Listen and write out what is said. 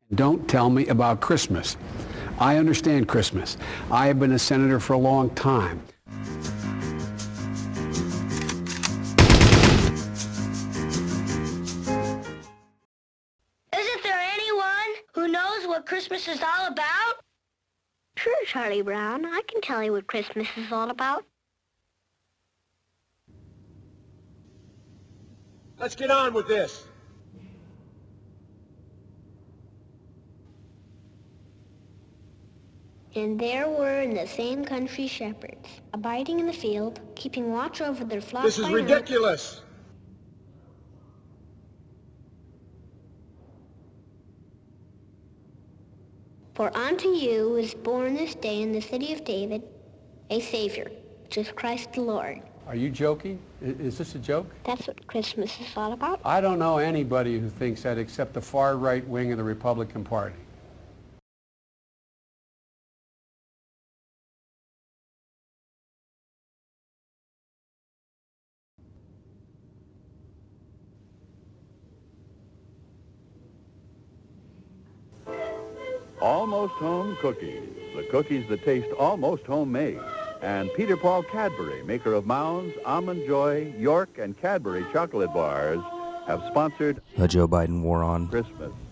Don't tell me about Christmas. I understand Christmas. I have been a senator for a long time. Isn't there anyone who knows what Christmas is all about? Sure, Charlie Brown. I can tell you what Christmas is all about. Let's get on with this. And there were in the same country shepherds, abiding in the field, keeping watch over their flock This is by night. ridiculous. For unto you is born this day in the city of David a Savior, which is Christ the Lord. Are you joking? Is this a joke? That's what Christmas is all about. I don't know anybody who thinks that except the far right wing of the Republican Party. Almost Home Cookies, the cookies that taste almost homemade. And Peter Paul Cadbury, maker of Mounds, Almond Joy, York, and Cadbury chocolate bars, have sponsored The Joe Biden war on Christmas.